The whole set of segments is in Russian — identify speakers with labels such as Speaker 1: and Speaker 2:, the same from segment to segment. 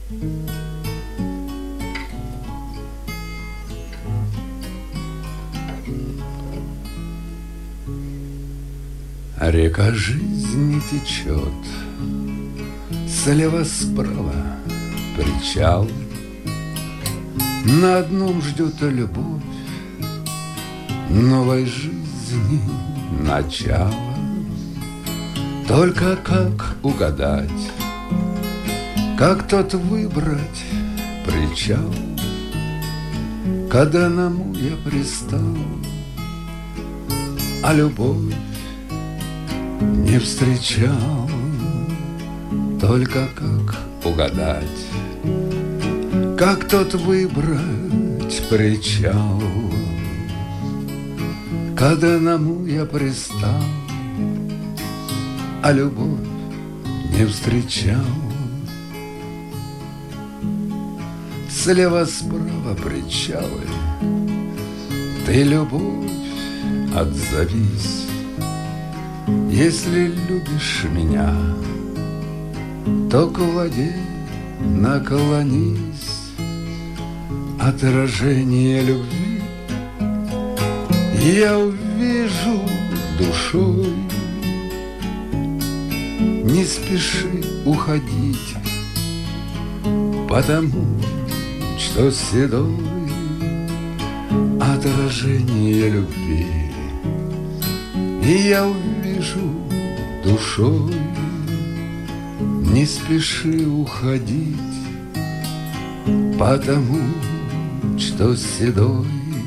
Speaker 1: Река жизни течет, слева-справа причал, на одном ждет любовь новой жизни начало. Только как угадать, как тот выбрать причал, к одному я пристал, а любовь не встречал. Только как угадать, как тот выбрать причал, к одному я пристал, а любовь не встречал. Слева-справа причалы, ты, любовь, отзовись. Если любишь меня, то к воде наклонись. Отражение любви я увижу душой. Не спеши уходить, потому что седой отражение любви я увижу душой. Не спеши уходить, потому что седой.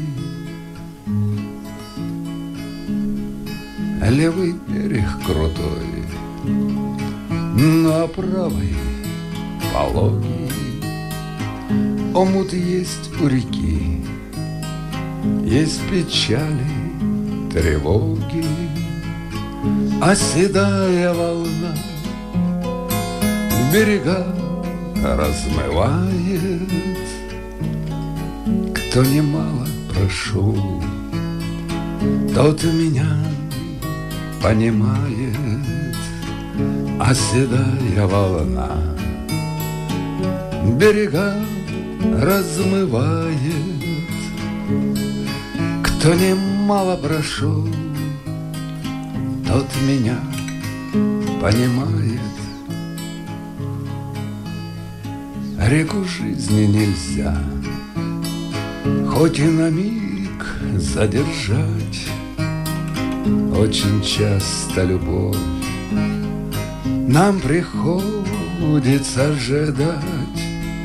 Speaker 1: Левый берег крутой, но правый пологий. Омут есть у реки, есть печали, тревоги, а седая волна берега размывает. Кто немало прошел, тот меня понимает, а седая волна берега размывает. Кто немало прошел, тот меня понимает. Реку жизни нельзя хоть и на миг задержать. Очень часто любовь нам приходится ожидать.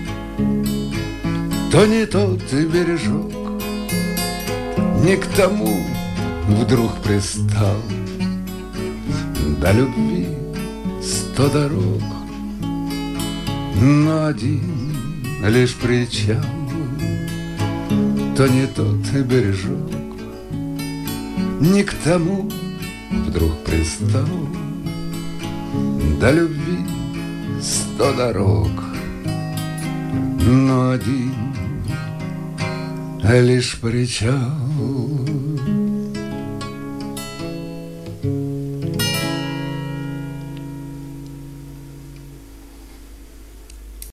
Speaker 1: То не тот бережок не к тому вдруг пристал. До любви 100 дорог, но один лишь причал. То не тот бережок не к тому вдруг пристал. До любви 100 дорог, но один лишь причал.